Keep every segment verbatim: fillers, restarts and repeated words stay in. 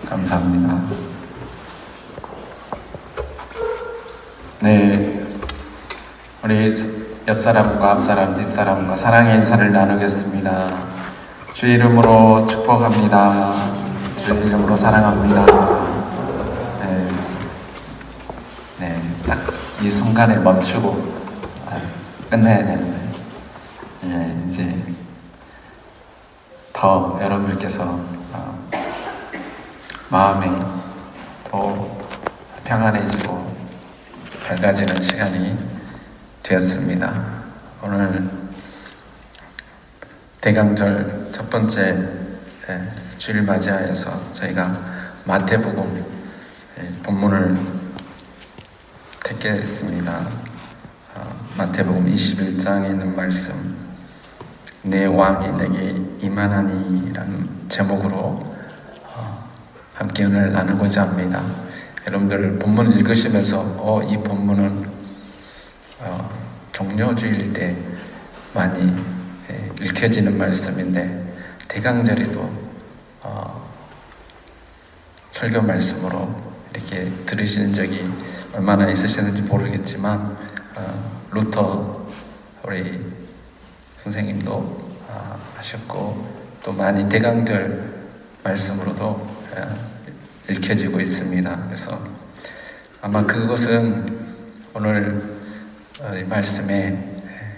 감사합니다. 네, 우리 옆사람과 앞사람, 뒷사람과 사랑의 인사를 나누겠습니다. 주의 이름으로 축복합니다. 주의 이름으로 사랑합니다. 네, 네, 딱 이 순간에 멈추고 끝내야 되는데, 네, 이제 더 여러분들께서 어, 마음이 더 평안해지고 밝아지는 시간이 되었습니다. 오늘 대강절 첫 번째 주일 맞이하여서 저희가 마태복음 본문을 택했습니다. 마태복음 이십일 장에 있는 말씀, 내 왕이 내게 임하나니 라는 제목으로 함께 은혜를 나누고자 합니다. 여러분들 본문을 읽으시면서 어, 이 본문은 어, 종료주일 때 많이 예, 읽혀지는 말씀인데, 대강절에도 어, 설교 말씀으로 이렇게 들으시는 적이 얼마나 있으셨는지 모르겠지만 어, 루터 우리 선생님도 어, 하셨고 또 많이 대강절 말씀으로도 어, 읽혀지고 있습니다. 그래서 아마 그것은 오늘 이 말씀에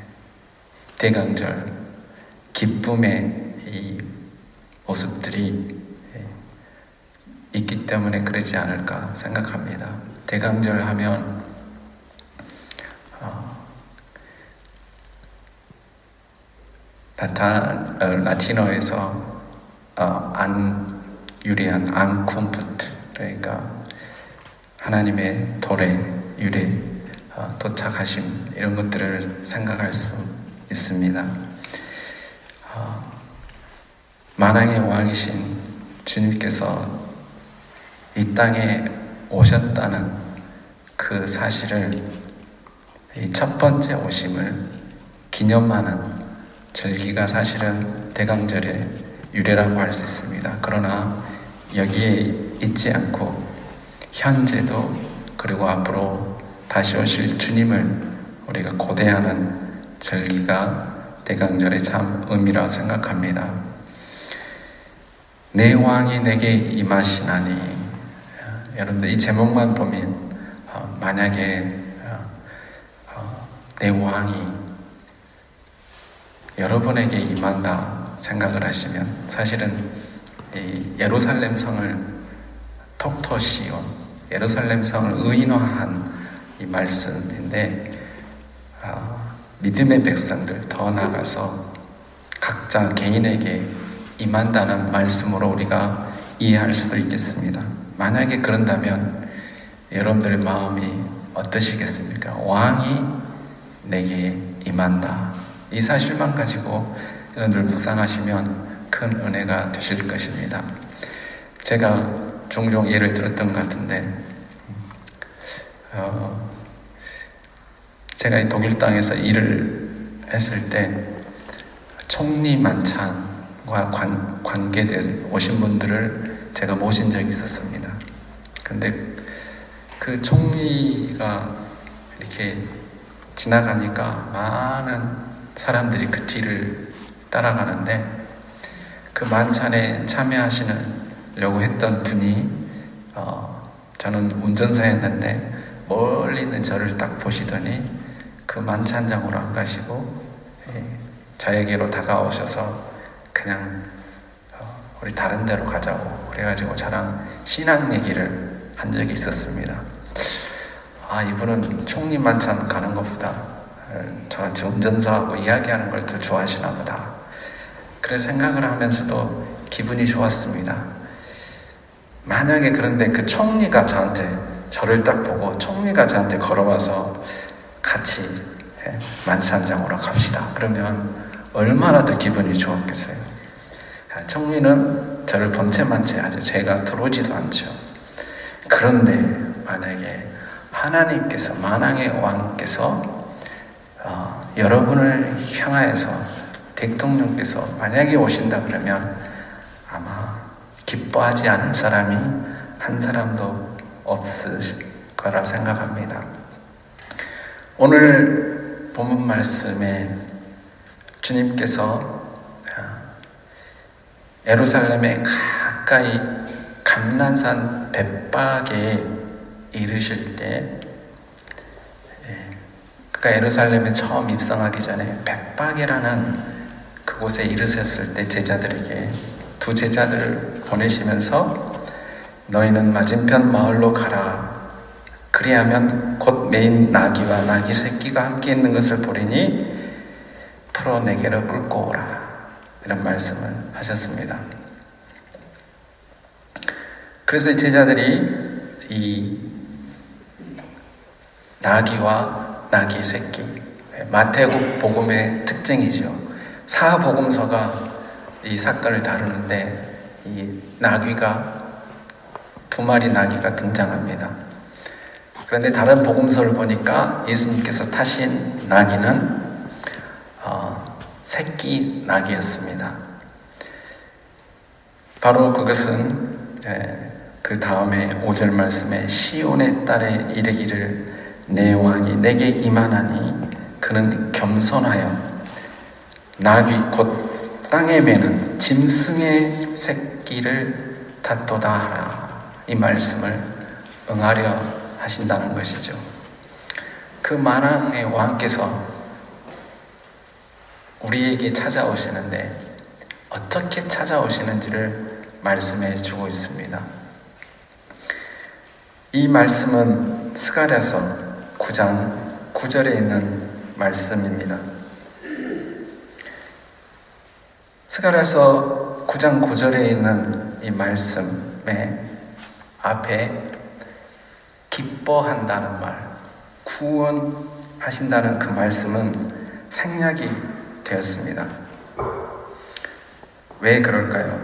대강절 기쁨의 이 모습들이 있기 때문에 그러지 않을까 생각합니다. 대강절 하면 어, 라타, 어, 라틴어에서 어, 안 유래한 앙쿰프트, 그러니까 하나님의 도래, 유래, 어, 도착하심, 이런 것들을 생각할 수 있습니다. 어, 만왕의 왕이신 주님께서 이 땅에 오셨다는 그 사실을, 이 첫 번째 오심을 기념하는 절기가 사실은 대강절의 유래라고 할 수 있습니다. 그러나 여기에 있지 않고 현재도, 그리고 앞으로 다시 오실 주님을 우리가 고대하는 절기가 대강절의 참 의미라 생각합니다. 내 왕이 내게 임하시나니, 여러분들 이 제목만 보면 어, 만약에 어, 어, 내 왕이 여러분에게 임한다 생각을 하시면, 사실은 이 예루살렘 성을 톡토시온, 예루살렘 성을 의인화한 이 말씀인데, 어, 믿음의 백성들, 더 나아가서 각자 개인에게 임한다는 말씀으로 우리가 이해할 수도 있겠습니다. 만약에 그런다면 여러분들의 마음이 어떠시겠습니까? 왕이 내게 임한다, 이 사실만 가지고 여러분들 묵상하시면 큰 은혜가 되실 것입니다. 제가 종종 예를 들었던 것 같은데, 어, 제가 이 독일 땅에서 일을 했을 때 총리 만찬과 관, 관계된 오신 분들을 제가 모신 적이 있었습니다. 근데 그 총리가 이렇게 지나가니까 많은 사람들이 그 뒤를 따라가는데, 그 만찬에 참여하시려고 했던 분이 어, 저는 운전사였는데 멀리 있는 저를 딱 보시더니 그 만찬장으로 안 가시고 예, 저에게로 다가오셔서 그냥 어, 우리 다른 데로 가자고 그래가지고 저랑 신앙 얘기를 한 적이 있었습니다. 아, 이분은 총리 만찬 가는 것보다 저한테 운전사하고 이야기하는 걸 더 좋아하시나 보다, 그래 생각을 하면서도 기분이 좋았습니다. 만약에 그런데 그 총리가 저한테, 저를 딱 보고 총리가 저한테 걸어와서 같이 만찬장으로 갑시다, 그러면 얼마나 더 기분이 좋았겠어요. 총리는 저를 본체만 채하죠. 제가 들어오지도 않죠. 그런데 만약에 하나님께서, 만왕의 왕께서 어, 여러분을 향하여서 대통령께서 만약에 오신다 그러면 아마 기뻐하지 않을 사람이 한 사람도 없을 거라 생각합니다. 오늘 본문 말씀에 주님께서 예루살렘에 가까이 감난산 벳박에 이르실 때, 그러니까 예루살렘에 처음 입성하기 전에 벳박이라는 그곳에 이르셨을 때 제자들에게, 두 제자들을 보내시면서 너희는 맞은편 마을로 가라. 그리하면 곧 메인 나귀와 나귀 새끼가 함께 있는 것을 보리니 풀어 내게로 끌고 오라. 이런 말씀을 하셨습니다. 그래서 이 제자들이 이 나귀와 나귀 새끼, 마태복 복음의 특징이죠. 사복음서가 이 사건을 다루는데 이 나귀가, 두 마리 나귀가 등장합니다. 그런데 다른 복음서를 보니까 예수님께서 타신 나귀는 어, 새끼 나귀였습니다. 바로 그것은 예, 그 다음에 오 절 말씀에 시온의 딸에 이르기를 내 왕이 내게 임하나니 그는 겸손하여 나귀 곧 땅에 매는 짐승의 새끼를 탓도다 하라. 이 말씀을 응하려 하신다는 것이죠. 그 만왕의 왕께서 우리에게 찾아오시는데 어떻게 찾아오시는지를 말씀해 주고 있습니다. 이 말씀은 스가랴서 구 장 구 절에 있는 말씀입니다. 스가랴서 구 장 구 절에 있는 이 말씀의 앞에 기뻐한다는 말, 구원하신다는 그 말씀은 생략이 되었습니다. 왜 그럴까요?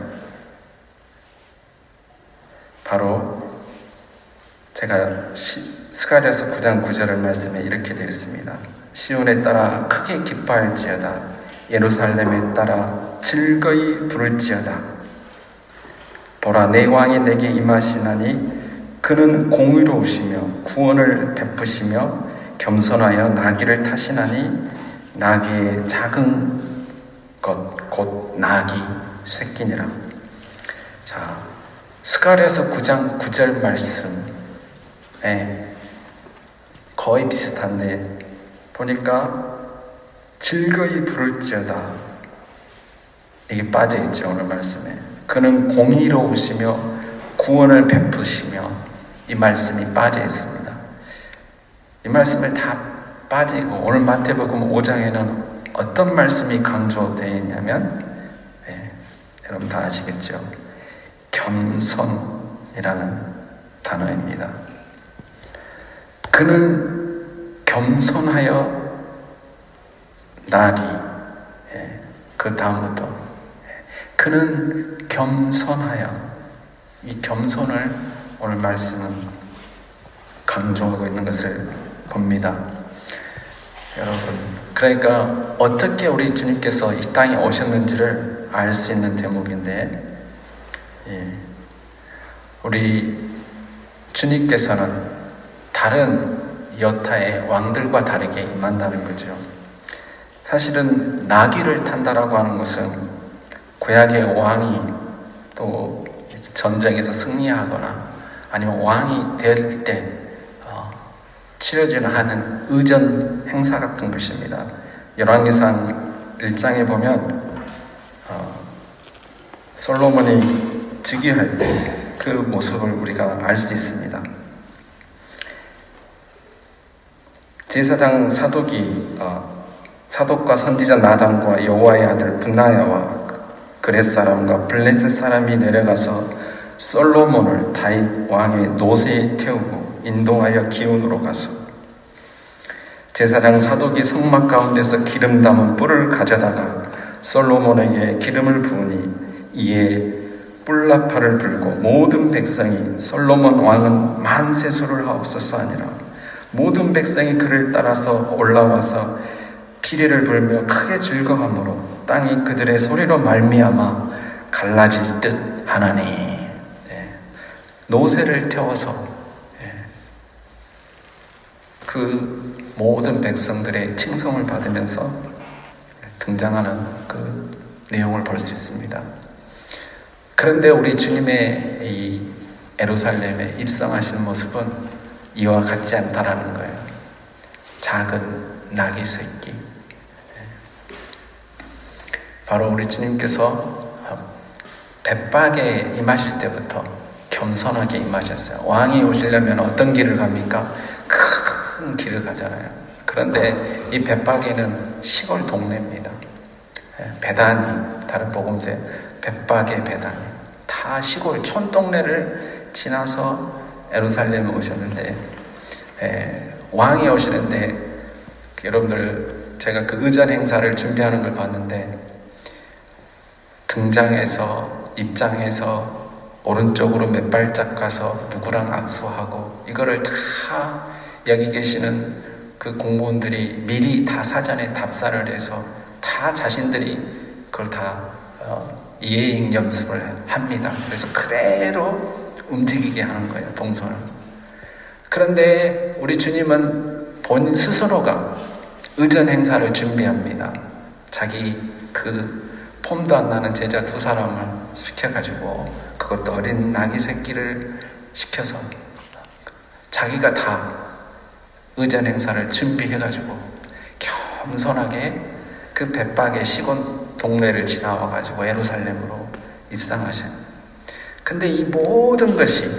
바로 제가 스가랴서 구 장 구 절 말씀에 이렇게 되어 있습니다. 시온에 따라 크게 기뻐할지어다. 예루살렘에 따라 즐거이 부를지어다. 보라, 내 왕이 내게 임하시나니 그는 공의로우시며 구원을 베푸시며 겸손하여 나귀를 타시나니 나귀의 작은 것 곧 나귀 새끼니라. 자, 스가랴서 구 장 구 절 말씀에 거의 비슷한데 보니까 즐거이 부를지어다 이게 빠져있죠. 오늘 말씀에 그는 공의로우시며 구원을 베푸시며 이 말씀이 빠져있습니다. 이 말씀을 다 빠지고 오늘 마태복음 오 장에는 어떤 말씀이 강조되어 있냐면 네, 여러분 다 아시겠죠? 겸손이라는 단어입니다. 그는 겸손하여 나리, 예, 그 다음부터 예, 그는 겸손하여, 이 겸손을 오늘 말씀은 강조하고 있는 것을 봅니다. 여러분, 그러니까 어떻게 우리 주님께서 이 땅에 오셨는지를 알 수 있는 대목인데, 예, 우리 주님께서는 다른 여타의 왕들과 다르게 임한다는 거죠. 사실은 나귀를 탄다라고 하는 것은 구약의 왕이 또 전쟁에서 승리하거나 아니면 왕이 될 때 어, 치러지는 하는 의전 행사 같은 것입니다. 열왕기상 일 장에 보면 어, 솔로몬이 즉위할 때 그 모습을 우리가 알 수 있습니다. 제사장 사독이 어, 사독과 선지자 나단과 여호와의 아들 분나야와 그렛 사람과 블레셋 사람이 내려가서 솔로몬을 다윗 왕의 노새에 태우고 인도하여 기온으로 가서 제사장 사독이 성막 가운데서 기름 담은 뿔을 가져다가 솔로몬에게 기름을 부으니 이에 뿔나팔을 불고 모든 백성이 솔로몬 왕은 만세수를 하옵소서 하니라. 모든 백성이 그를 따라서 올라와서 피리를 불며 크게 즐거워하므로 땅이 그들의 소리로 말미암아 갈라질 듯 하나니. 노새를 태워서 그 모든 백성들의 칭송을 받으면서 등장하는 그 내용을 볼 수 있습니다. 그런데 우리 주님의 이 예루살렘에 입성하시는 모습은 이와 같지 않다라는 거예요. 작은 나귀 새끼. 바로 우리 주님께서 벳박에 임하실 때부터 겸손하게 임하셨어요. 왕이 오시려면 어떤 길을 갑니까? 큰 길을 가잖아요. 그런데 이 벳박에는 시골 동네입니다. 베다니, 다른 복음서에 벳박의 베다니, 다 시골 촌동네를 지나서 예루살렘에 오셨는데, 에, 왕이 오시는데, 여러분들 제가 그 의전 행사를 준비하는 걸 봤는데, 등장해서 입장해서 오른쪽으로 몇 발짝 가서 누구랑 악수하고, 이거를 다 여기 계시는 그 공무원들이 미리 다 사전에 답사를 해서 다 자신들이 그걸 다 어, 예행 연습을 합니다. 그래서 그대로 움직이게 하는 거예요, 동선을. 그런데 우리 주님은 본인 스스로가 의전 행사를 준비합니다. 자기 그 폼도 안 나는 제자 두 사람을 시켜가지고, 그것도 어린 나귀 새끼를 시켜서 자기가 다 의전 행사를 준비해가지고 겸손하게 그 벳박의 시골 동네를 지나와가지고 예루살렘으로 입성하셔요. 근데 이 모든 것이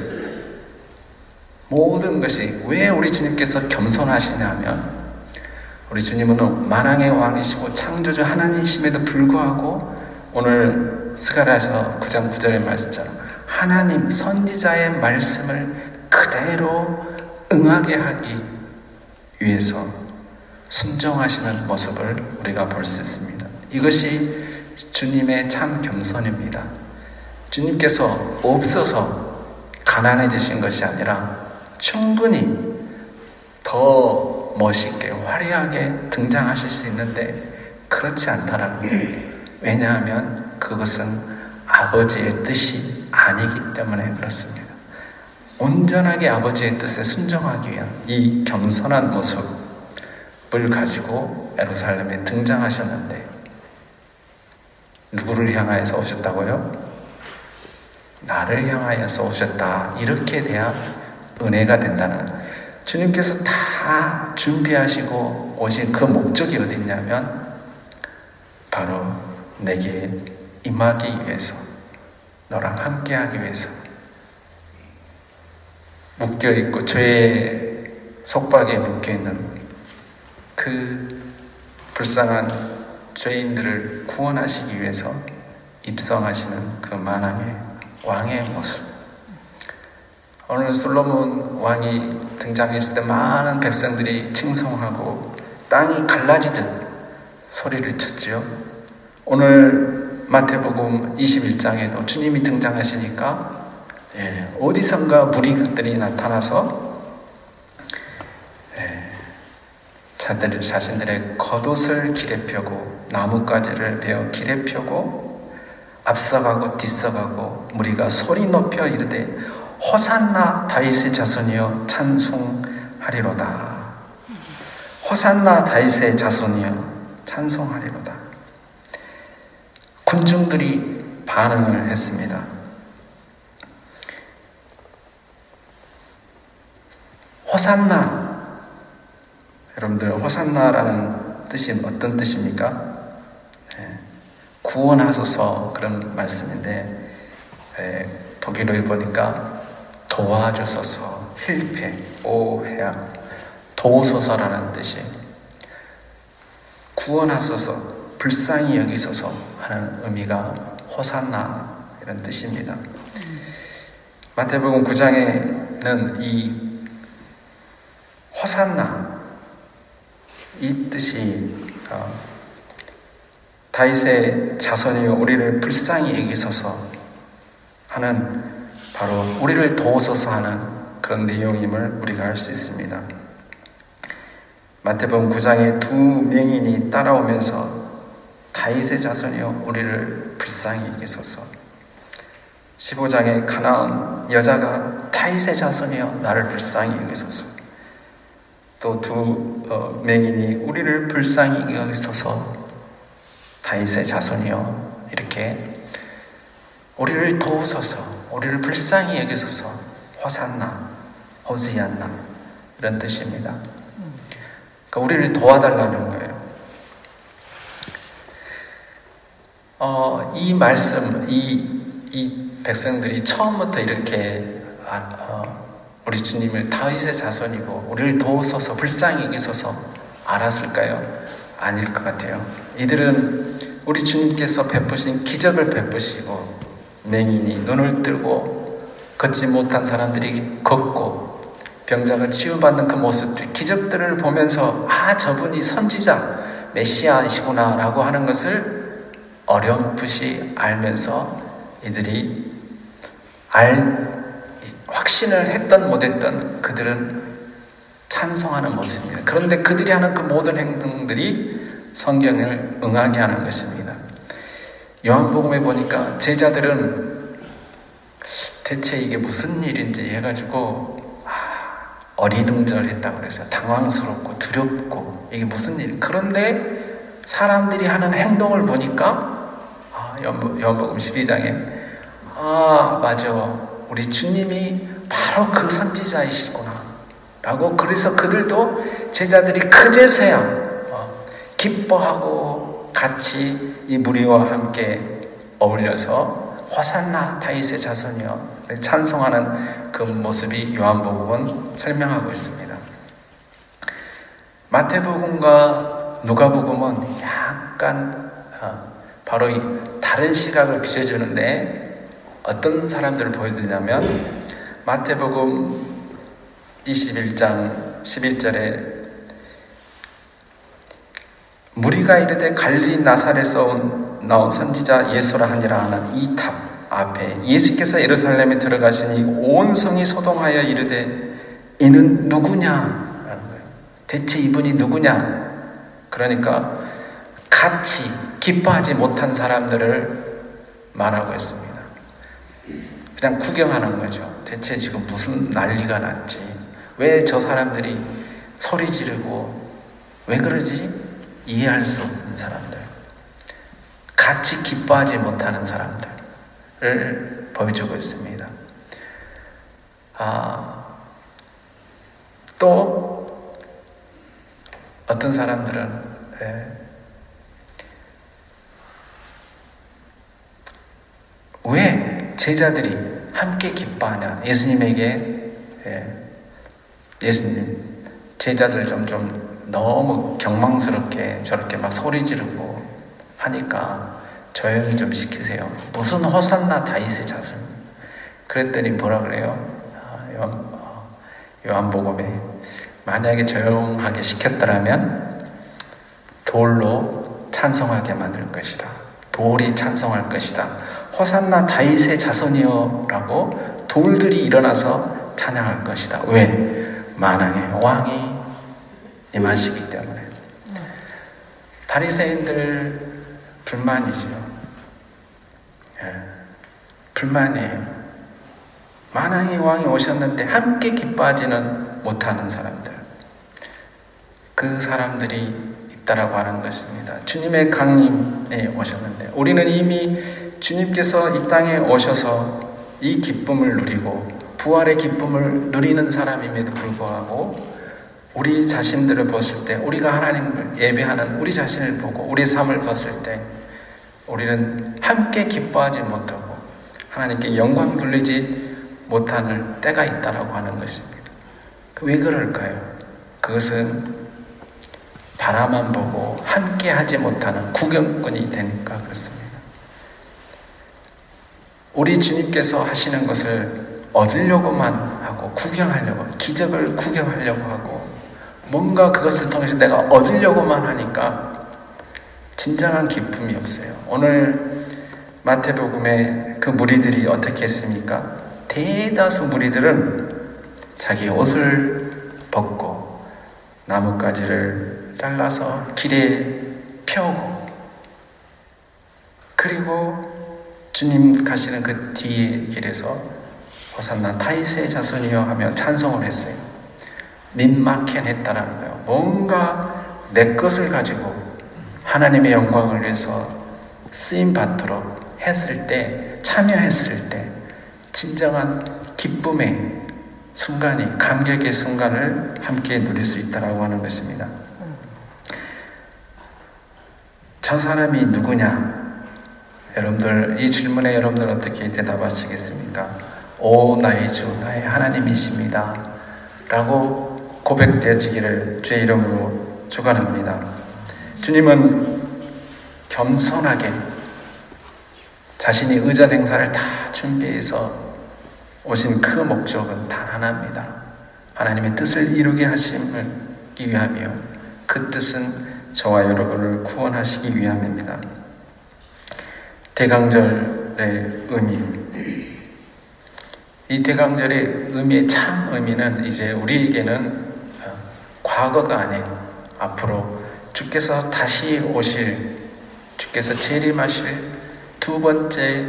모든 것이 왜 우리 주님께서 겸손하시냐면, 우리 주님은 만왕의 왕이시고 창조주 하나님이심에도 불구하고 오늘 스가랴서 구 장 구 절의 말씀처럼 하나님 선지자의 말씀을 그대로 응하게 하기 위해서 순종하시는 모습을 우리가 볼 수 있습니다. 이것이 주님의 참 겸손입니다. 주님께서 없어서 가난해지신 것이 아니라 충분히 더 멋있게 화려하게 등장하실 수 있는데 그렇지 않다라는 거예요. 왜냐하면 그것은 아버지의 뜻이 아니기 때문에 그렇습니다. 온전하게 아버지의 뜻에 순종하기 위한 이 겸손한 모습을 가지고 예루살렘에 등장하셨는데, 누구를 향하여서 오셨다고요? 나를 향하여서 오셨다. 이렇게 돼야 은혜가 된다는, 주님께서 다 준비하시고 오신 그 목적이 어디 있냐면 바로 내게 임하기 위해서, 너랑 함께하기 위해서. 묶여있고 죄의 속박에 묶여있는 그 불쌍한 죄인들을 구원하시기 위해서 입성하시는 그 만왕의 왕의 모습. 오늘 솔로몬 왕이 등장했을 때 많은 백성들이 칭송하고 땅이 갈라지듯 소리를 쳤지요. 오늘 마태복음 이십일 장에도 주님이 등장하시니까 예, 어디선가 무리들이 나타나서 예, 자들, 자신들의 겉옷을 길에 펴고 나뭇가지를 베어 길에 펴고 앞서가고 뒤서가고 무리가 소리 높여 이르되 호산나 다윗의 자손이여 찬송하리로다. 호산나 다윗의 자손이여 찬송하리로다. 군중들이 반응을 했습니다. 호산나, 여러분들 호산나라는 뜻이 어떤 뜻입니까? 네, 구원하소서 그런 말씀인데, 네, 독일어에 보니까 도와주소서, 힐페, 오해야, 도우소서라는 뜻이 구원하소서, 불쌍히 여기소서 하는 의미가 호산나 이런 뜻입니다. 마태복음 구 장에는 이 호산나 이 뜻이 어, 다윗의 자손이여 우리를 불쌍히 여기소서 하는, 바로 우리를 도우소서 하는 그런 내용임을 우리가 알 수 있습니다. 마태복음 구 장에 두 명인이 따라오면서 다윗의 자손이여 우리를 불쌍히 여기소서, 십오 장에 가나안 여자가 다윗의 자손이여 나를 불쌍히 여기소서. 또 두 어, 맹인이 우리를 불쌍히 여기소서 다윗의 자손이여 이렇게 우리를 도우소서, 우리를 불쌍히 여기소서, 호산나, 호지안나 이런 뜻입니다. 그러니까 우리를 도와달라는 거예요. 어, 이 말씀, 이, 이 백성들이 처음부터 이렇게 아, 어, 우리 주님을 다윗의 자손이고 우리를 도우소서, 불쌍히 여기소서 알았을까요? 아닐 것 같아요. 이들은 우리 주님께서 베푸신 기적을 베푸시고 맹인이 눈을 뜨고 걷지 못한 사람들이 걷고 병자가 치유받는 그 모습들, 기적들을 보면서 아, 저분이 선지자 메시아이시구나 라고 하는 것을 어렴풋이 알면서 이들이 알 확신을 했던 못했던 그들은 찬송하는 모습입니다. 그런데 그들이 하는 그 모든 행동들이 성경을 응하게 하는 것입니다. 요한복음에 보니까 제자들은 대체 이게 무슨 일인지 해가지고 아, 어리둥절했다고 그랬어요. 당황스럽고 두렵고 이게 무슨 일. 그런데 사람들이 하는 행동을 보니까 아, 요한복음 십이 장에 아 맞아, 우리 주님이 바로 그 선지자이시구나 라고, 그래서 그들도 제자들이 그제서야 어, 기뻐하고 같이 이 무리와 함께 어울려서 호산나 다윗의 자손이여 찬송하는 그 모습이 요한복음은 설명하고 있습니다. 마태복음과 누가복음은 약간 어, 바로 이 다른 시각을 비춰주는데 어떤 사람들을 보여주냐면 마태복음 이십일 장 십일 절에 무리가 이르되 갈릴리 나사렛에서 온, 나온 선지자 예수라 하니라 하는 이 탑 앞에 예수께서 예루살렘에 들어가시니 온 성이 소동하여 이르되 이는 누구냐? 대체 이분이 누구냐? 그러니까 같이 기뻐하지 못한 사람들을 말하고 있습니다. 그냥 구경하는 거죠. 대체 지금 무슨 난리가 났지? 왜 저 사람들이 소리 지르고 왜 그러지? 이해할 수 없는 사람들, 같이 기뻐하지 못하는 사람들을 보여주고 있습니다. 아, 또 어떤 사람들은 네, 왜 제자들이 함께 기뻐하냐? 예수님에게 예, 예수님 제자들 좀, 좀 너무 경망스럽게 저렇게 막 소리 지르고 하니까 조용히 좀 시키세요. 무슨 호산나 다윗의 자손. 그랬더니 뭐라 그래요? 요한, 요한복음에 만약에 조용하게 시켰더라면 돌로 찬송하게 만들 것이다. 돌이 찬송할 것이다. 호산나 다윗의 자손이여 라고 돌들이 일어나서 찬양할 것이다. 왜? 만왕의 왕이 임하시기 때문에. 바리새인들 불만이죠. 예, 불만이에요. 만왕의 왕이 오셨는데 함께 기뻐하지는 못하는 사람들, 그 사람들이 있다라고 하는 것입니다. 주님의 강림에 오셨는데 우리는 이미 주님께서 이 땅에 오셔서 이 기쁨을 누리고 부활의 기쁨을 누리는 사람임에도 불구하고 우리 자신들을 봤을 때, 우리가 하나님을 예배하는 우리 자신을 보고 우리 삶을 봤을 때 우리는 함께 기뻐하지 못하고 하나님께 영광 돌리지 못하는 때가 있다라고 하는 것입니다. 왜 그럴까요? 그것은 바라만 보고 함께 하지 못하는 구경꾼이 되니까 그렇습니다. 우리 주님께서 하시는 것을 얻으려고만 하고 구경하려고, 기적을 구경하려고 하고 뭔가 그것을 통해서 내가 얻으려고만 하니까 진정한 기쁨이 없어요. 오늘 마태복음에 그 무리들이 어떻게 했습니까? 대다수 무리들은 자기 옷을 벗고 나뭇가지를 잘라서 길에 펴고 그리고 주님 가시는 그 뒤의 길에서 호산나 다윗의 자손이여 하며 찬송을 했어요. 민마켄했다라는 거예요. 뭔가 내 것을 가지고 하나님의 영광을 위해서 쓰임 받도록 했을 때, 참여했을 때 진정한 기쁨의 순간이, 감격의 순간을 함께 누릴 수 있다라고 하는 것입니다. 저 사람이 누구냐? 여러분들, 이 질문에 여러분들 어떻게 대답하시겠습니까? 오 나의 주, 나의 하나님이십니다 라고 고백되어지기를 주의 이름으로 축원합니다. 주님은 겸손하게 자신이 의전 행사를 다 준비해서 오신 그 목적은 단 하나입니다. 하나님의 뜻을 이루게 하심을 위함이요, 그 뜻은 저와 여러분을 구원하시기 위함입니다. 대강절의 의미, 이 대강절의 의미의 참 의미는 이제 우리에게는 과거가 아닌 앞으로 주께서 다시 오실, 주께서 재림하실 두 번째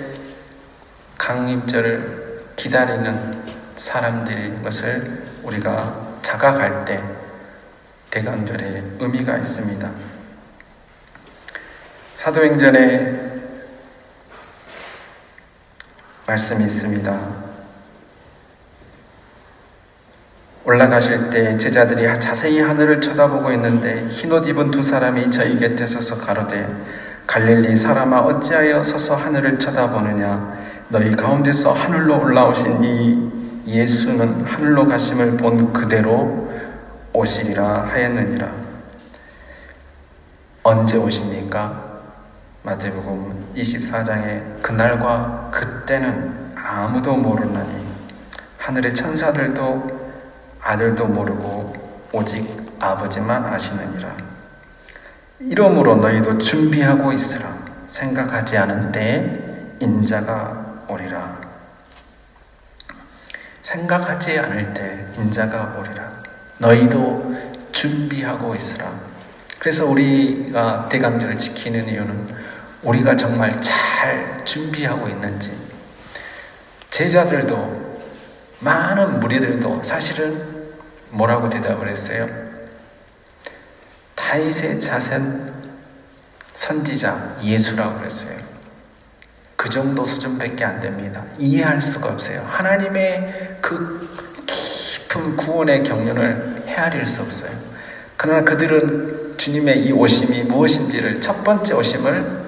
강림절을 기다리는 사람들인 것을 우리가 자각할 때 대강절의 의미가 있습니다. 사도행전에 말씀이 있습니다. 올라가실 때 제자들이 자세히 하늘을 쳐다보고 있는데 흰옷 입은 두 사람이 저희 곁에 서서 가로되 갈릴리 사람아 어찌하여 서서 하늘을 쳐다보느냐? 너희 가운데서 하늘로 올라오신 이 예수는 하늘로 가심을 본 그대로 오시리라 하였느니라. 언제 오십니까? 마태복음 이십사 장에 그날과 그때는 아무도 모르나니 하늘의 천사들도 아들도 모르고 오직 아버지만 아시느니라. 이러므로 너희도 준비하고 있으라. 생각하지 않은 때에 인자가 오리라. 생각하지 않을 때 인자가 오리라. 너희도 준비하고 있으라. 그래서 우리가 대강절을 지키는 이유는 우리가 정말 잘 준비하고 있는지, 제자들도 많은 무리들도 사실은 뭐라고 대답을 했어요? 다윗의 자손 선지자 예수라고 그랬어요. 그 정도 수준밖에 안 됩니다. 이해할 수가 없어요. 하나님의 그 깊은 구원의 경륜을 헤아릴 수 없어요. 그러나 그들은 주님의 이 오심이 무엇인지를, 첫 번째 오심을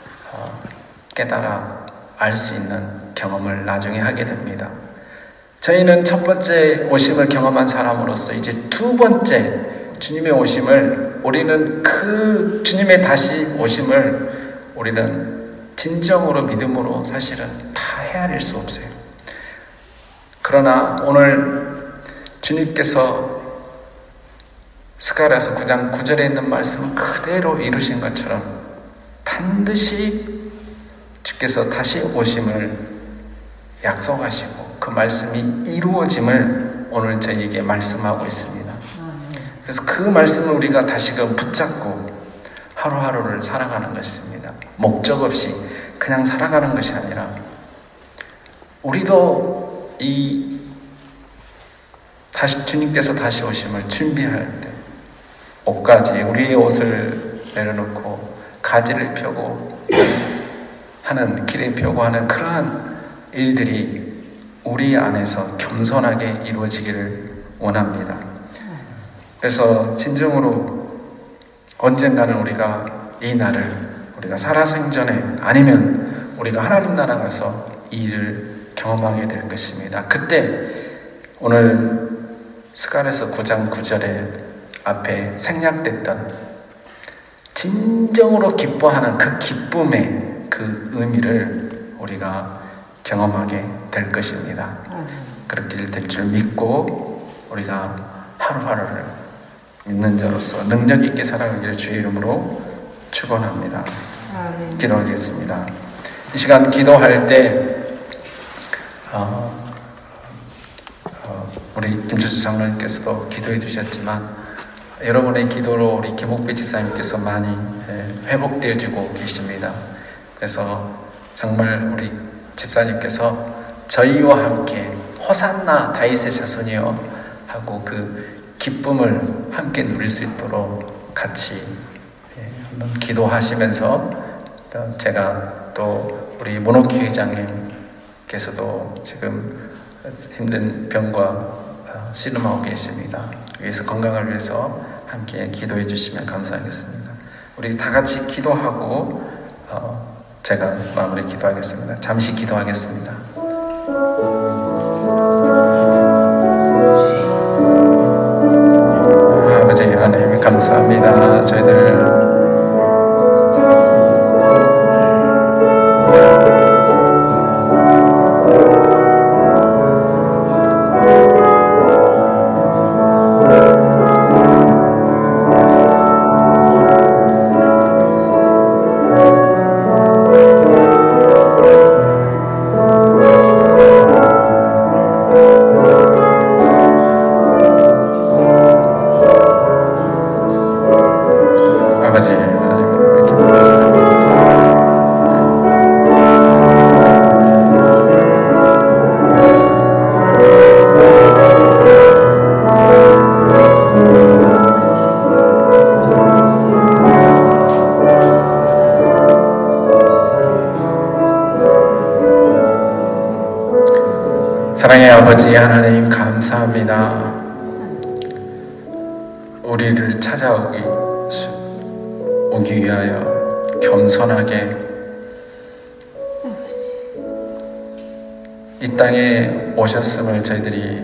깨달아 알 수 있는 경험을 나중에 하게 됩니다. 저희는 첫 번째 오심을 경험한 사람으로서 이제 두 번째 주님의 오심을, 우리는 그 주님의 다시 오심을 우리는 진정으로 믿음으로 사실은 다 헤아릴 수 없어요. 그러나 오늘 주님께서 스가랴서 구 장 구 절에 있는 말씀을 그대로 이루신 것처럼 반드시 주께서 다시 오심을 약속하시고 그 말씀이 이루어짐을 오늘 저희에게 말씀하고 있습니다. 그래서 그 말씀을 우리가 다시금 붙잡고 하루하루를 살아가는 것입니다. 목적 없이 그냥 살아가는 것이 아니라 우리도 이 다시 주님께서 다시 오심을 준비할 때 옷가지, 우리의 옷을 내려놓고 가지를 펴고 하는, 길에 펴고 하는 그러한 일들이 우리 안에서 겸손하게 이루어지기를 원합니다. 그래서 진정으로 언젠가는 우리가 이 날을 우리가 살아생전에, 아니면 우리가 하나님 나라 가서 이 일을 경험하게 될 것입니다. 그때 오늘 스가랴서 구 장 구 절에 앞에 생략됐던 진정으로 기뻐하는 그 기쁨의 그 의미를 우리가 경험하게 될 것입니다. 그렇게 될 줄 믿고 우리가 하루하루를 믿는 자로서 능력 있게 살아가기를 주의 이름으로 축원합니다. 기도하겠습니다. 이 시간 기도할 때 어, 어, 우리 김주수 장로님께서도 기도해 주셨지만 여러분의 기도로 우리 김옥배 집사님께서 많이 회복되어지고 계십니다. 그래서 정말 우리 집사님께서 저희와 함께 호산나 다윗의 자손이여 하고 그 기쁨을 함께 누릴 수 있도록 같이 한번 기도하시면서, 제가 또 우리 문옥희 회장님께서도 지금 힘든 병과 씨름하고 계십니다. 위해서 건강을 위해서 함께 기도해 주시면 감사하겠습니다. 우리 다 같이 기도하고 어, 제가 마무리 기도하겠습니다. 잠시 기도하겠습니다. 아버지 하나님 감사합니다. 저희들 사랑의 아버지 하나님 감사합니다. 우리를 찾아오기 오기 위하여 겸손하게 이 땅에 오셨음을 저희들이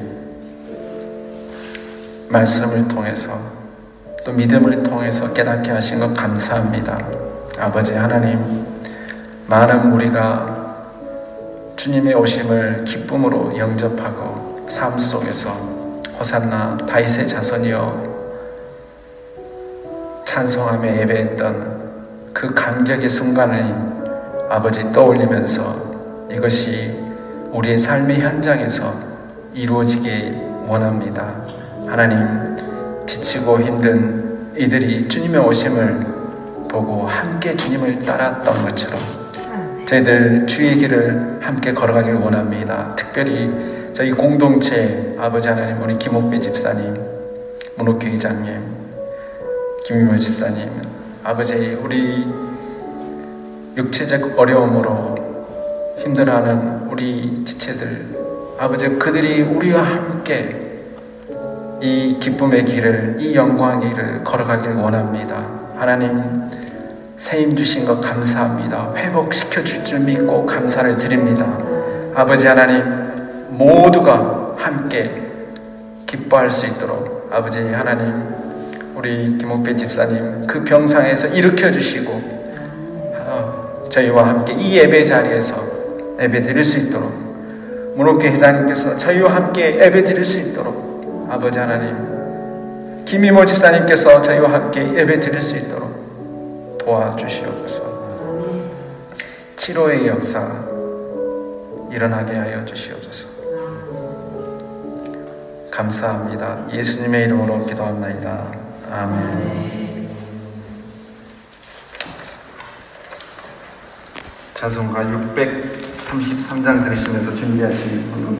말씀을 통해서 또 믿음을 통해서 깨닫게 하신 것 감사합니다. 아버지 하나님, 많은 우리가 주님의 오심을 기쁨으로 영접하고 삶 속에서 호산나 다윗의 자손이여 찬송하며 예배했던 그 감격의 순간을 아버지 떠올리면서 이것이 우리의 삶의 현장에서 이루어지길 원합니다. 하나님, 지치고 힘든 이들이 주님의 오심을 보고 함께 주님을 따랐던 것처럼 저희들 주의 길을 함께 걸어가길 원합니다. 특별히 저희 공동체 아버지 하나님, 우리 김옥빈 집사님, 문옥희 회장님, 김유모 집사님, 아버지 우리 육체적 어려움으로 힘들어하는 우리 지체들, 아버지 그들이 우리와 함께 이 기쁨의 길을, 이 영광의 길을 걸어가길 원합니다. 하나님, 새 힘 주신 것 감사합니다. 회복시켜 줄 줄 믿고 감사를 드립니다. 아버지 하나님, 모두가 함께 기뻐할 수 있도록 아버지 하나님, 우리 김옥빈 집사님 그 병상에서 일으켜 주시고 어, 저희와 함께 이 예배 자리에서 예배 드릴 수 있도록, 문옥희 회장님께서 저희와 함께 예배 드릴 수 있도록 아버지 하나님, 김이모 집사님께서 저희와 함께 예배 드릴 수 있도록 도와주시옵소서. 치료의 역사 일어나게 하여 주시옵소서. 감사합니다. 예수님의 이름으로 기도합나이다. 아멘. 찬송가 육백삼십삼 장 들으시면서 준비하신 분은